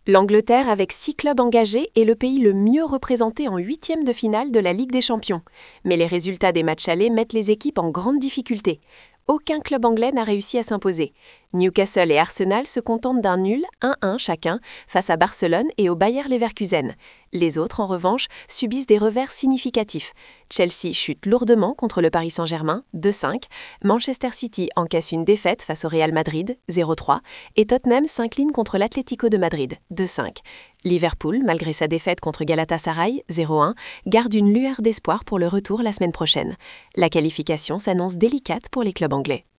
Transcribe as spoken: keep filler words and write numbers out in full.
L'Angleterre, avec six clubs engagés, est le pays le mieux représenté en huitième de finale de la Ligue des Champions. Mais les résultats des matchs allés mettent les équipes en grande difficulté. Aucun club anglais n'a réussi à s'imposer. Newcastle et Arsenal se contentent d'un nul un un chacun face à Barcelone et au Bayer Leverkusen. Les autres, en revanche, subissent des revers significatifs. Chelsea chute lourdement contre le Paris Saint-Germain, deux cinq. Manchester City encaisse une défaite face au Real Madrid, zéro trois. Et Tottenham s'incline contre l'Atlético de Madrid, deux cinq. Liverpool, malgré sa défaite contre Galatasaray, zéro un, garde une lueur d'espoir pour le retour la semaine prochaine. La qualification s'annonce délicate pour les clubs anglais.